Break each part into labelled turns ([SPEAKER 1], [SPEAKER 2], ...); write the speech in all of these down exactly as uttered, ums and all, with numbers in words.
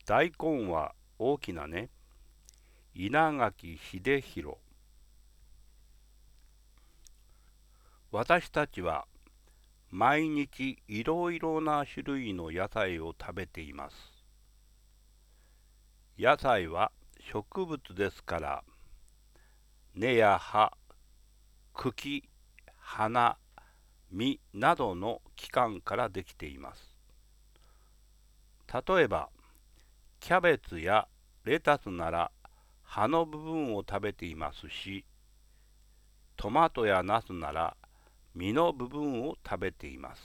[SPEAKER 1] 大根は大きなね。稲垣秀弘。私たちは毎日いろいろな種類の野菜を食べています。野菜は植物ですから、根や葉、茎、花、実などの器官からできています。例えば、キャベツやレタスなら葉の部分を食べていますし、トマトやナスなら実の部分を食べています。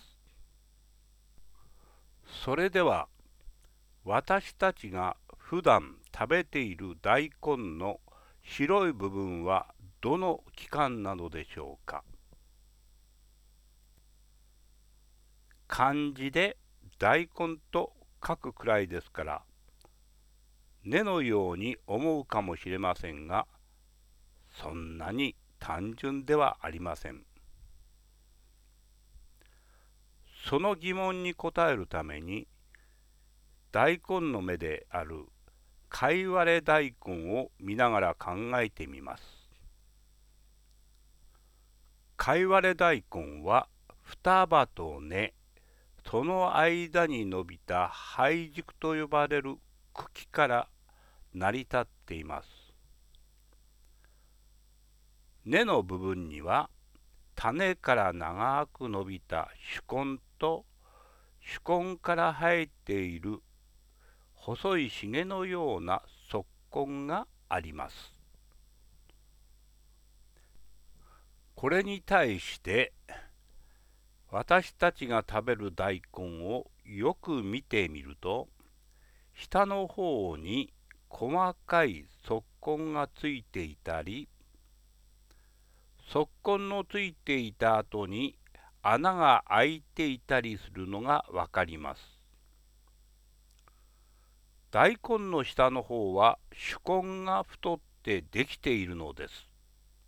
[SPEAKER 1] それでは、私たちが普段食べている大根の白い部分はどの器官なのでしょうか。漢字で大根と書くくらいですから、根のように思うかもしれませんが、そんなに単純ではありません。その疑問に答えるために、大根の芽であるかいわれ大根を見ながら考えてみます。かいわれ大根は双葉と根、その間に伸びた胚軸と呼ばれる茎から成り立っています。根の部分には種から長く伸びた主根と主根から生えている細いひげのような側根があります。これに対して私たちが食べる大根をよく見てみると、下の方に細かい側根がついていたり、側根のついていた後に穴が開いていたりするのがわかります。大根の下の方は主根が太ってできているのです。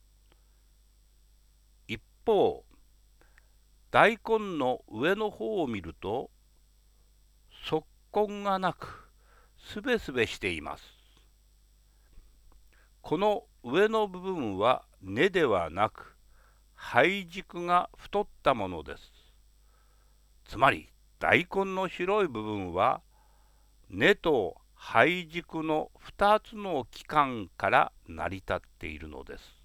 [SPEAKER 1] 一方、大根の上の方を見ると、側根がなく、すべすべしています。この上の部分は根ではなく、胚軸が太ったものです。つまり、大根の白い部分は、根と胚軸のふたつの器官から成り立っているのです。